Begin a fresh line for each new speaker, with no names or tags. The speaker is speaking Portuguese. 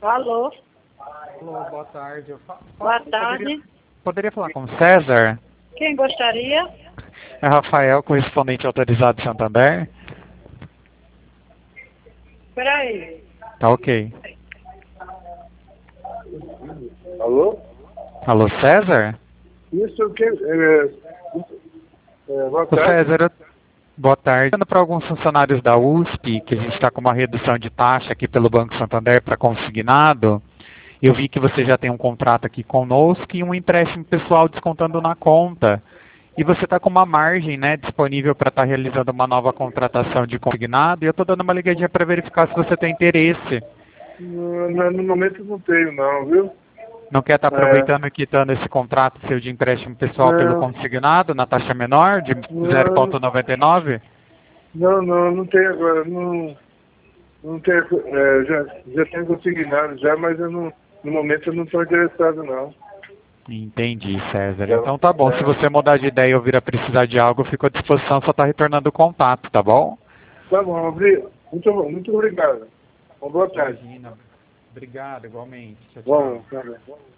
Alô,
Alô, boa tarde.
boa tarde.
Poderia falar com o César?
Quem gostaria?
É Rafael, correspondente autorizado de Santander.
Peraí.
Tá ok.
Alô?
Alô, César?
Isso que boa
Ô,
tarde.
César, boa tarde. Para alguns funcionários da USP, que a gente está com uma redução de taxa aqui pelo Banco Santander para consignado, eu vi que você já tem um contrato aqui conosco e um empréstimo pessoal descontando na conta. E você está com uma margem, né, disponível para estar realizando uma nova contratação de consignado. E eu estou dando uma ligadinha para verificar se você tem interesse.
No momento não tenho não, viu?
Não quer estar aproveitando e quitando esse contrato seu de empréstimo pessoal pelo consignado na taxa menor de 0,99?
Não tenho agora, não tenho, já tenho consignado já, mas eu não, no momento eu não estou interessado não.
Entendi, César. Então tá bom, se você mudar de ideia ou vir a precisar de algo, eu fico à disposição, só tá retornando o contato, tá bom?
Tá bom, muito obrigado. Uma boa tarde.
Imagina. Obrigado, igualmente. Tchau,
Bom,
tchau.
tá bom.